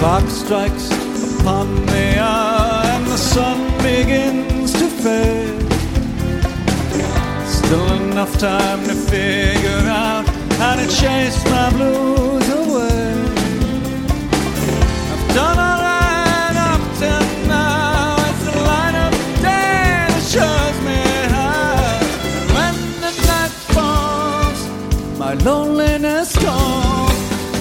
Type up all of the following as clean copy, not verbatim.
clock strikes upon the hour and the sun begins to fade. Still enough time to figure out how to chase my blues away. I've done all right up till now. It's the light of day that shows me how. And when the night falls, my loneliness calls.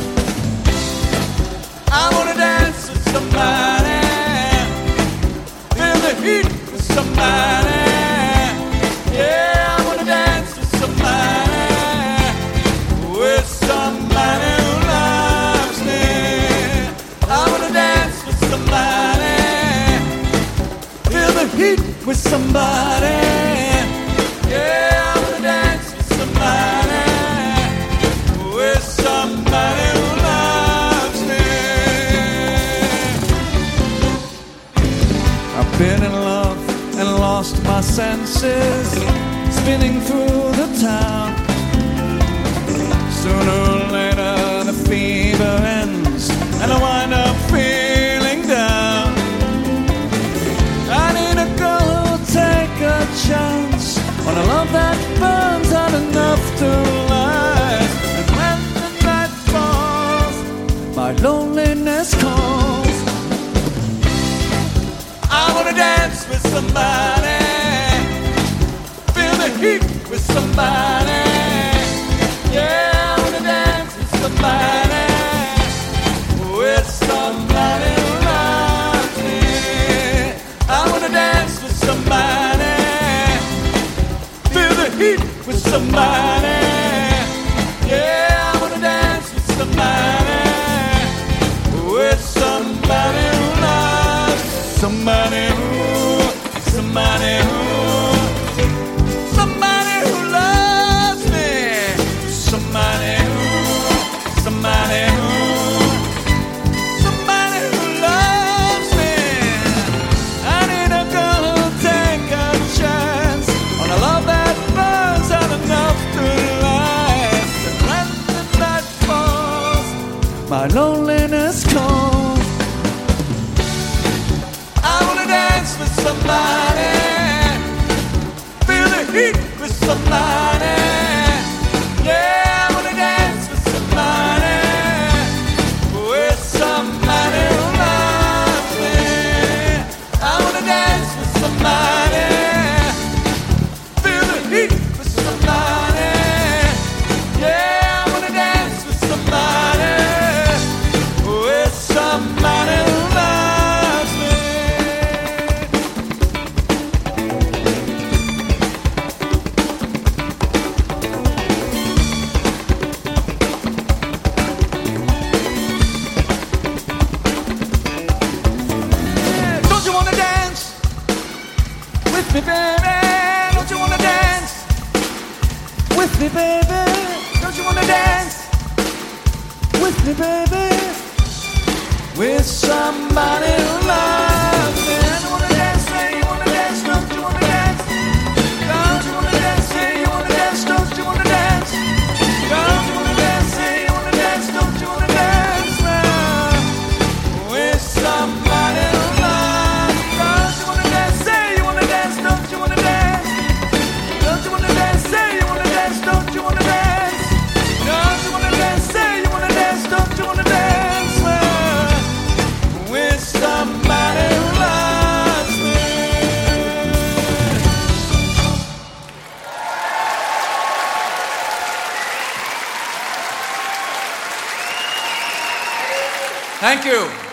I wanna dance with somebody, feel the heat with somebody. Yeah, I wanna dance with somebody, with somebody who loves me. I wanna dance with somebody, feel the heat with somebody. Yeah, I wanna dance with somebody, with somebody who loves me. I've been in love and lost my senses, spinning through the town. Sooner or later the fever ends and I wind up feeling down. I need a girl who'll take a chance on a love that burns out enough to last. And when the night falls, my loneliness calls. I wanna dance with somebody, feel the heat with somebody. Yeah, I wanna dance with somebody, with somebody who loves me. I wanna dance with somebody, feel the heat with somebody. Yeah, I wanna dance with somebody, with somebody who loves me. Somebody who loves me. Somebody who loves me. I need a girl who'll take a chance on a love that burns out enough to last. And when the night falls, my loneliness calls. I wanna dance with somebody, feel the heat with somebody. Yeah, I wanna dance with somebody, with somebody who loves me. I wanna dance with somebody, feel the heat with somebody. Yeah, I wanna dance with somebody, with somebody who loves me. Don't you wanna dance with me, baby? Don't you wanna dance with me, baby? Don't you wanna dance with me, baby? With somebody who loves me. Don't you wanna dance? Say you wanna dance. Don't you wanna dance? Don't you wanna dance? Say you wanna dance. Don't you wanna dance? Don't you wanna dance? Say you wanna dance. Don't you wanna dance now? With somebody who loves me. Don't you wanna dance? Say you wanna dance. Don't you wanna dance? Don't you wanna dance? Say you wanna dance. Don't you wanna dance? Don't you wanna dance? Say you wanna dance. Don't you wanna dance now? With somebody who loves me. Thank you.